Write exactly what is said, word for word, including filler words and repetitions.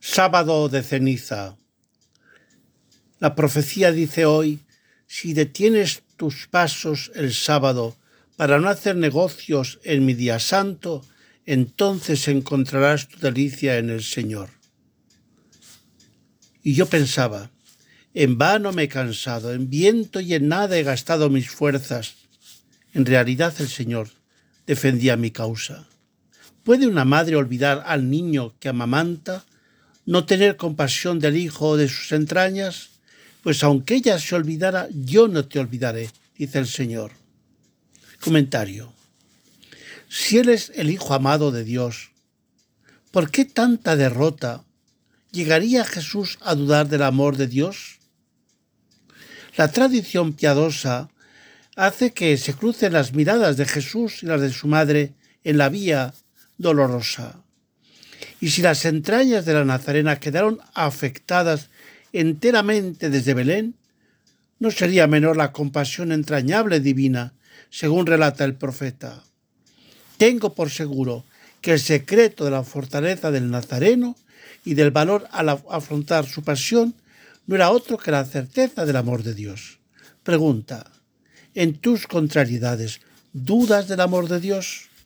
Sábado de ceniza. La profecía dice hoy, si detienes tus pasos el sábado para no hacer negocios en mi día santo, entonces encontrarás tu delicia en el Señor. Y yo pensaba, en vano me he cansado, en viento y en nada he gastado mis fuerzas. En realidad el Señor defendía mi causa. ¿Puede una madre olvidar al niño que amamanta? ¿No tener compasión del hijo o de sus entrañas? Pues aunque ella se olvidara, yo no te olvidaré, dice el Señor. Comentario. Si Él es el Hijo amado de Dios, ¿por qué tanta derrota? ¿Llegaría Jesús a dudar del amor de Dios? La tradición piadosa hace que se crucen las miradas de Jesús y las de su madre en la vía dolorosa. Y si las entrañas de la Nazarena quedaron afectadas enteramente desde Belén, ¿no sería menor la compasión entrañable divina, según relata el profeta? Tengo por seguro que el secreto de la fortaleza del Nazareno y del valor al afrontar su pasión no era otro que la certeza del amor de Dios. Pregunta, ¿en tus contrariedades dudas del amor de Dios?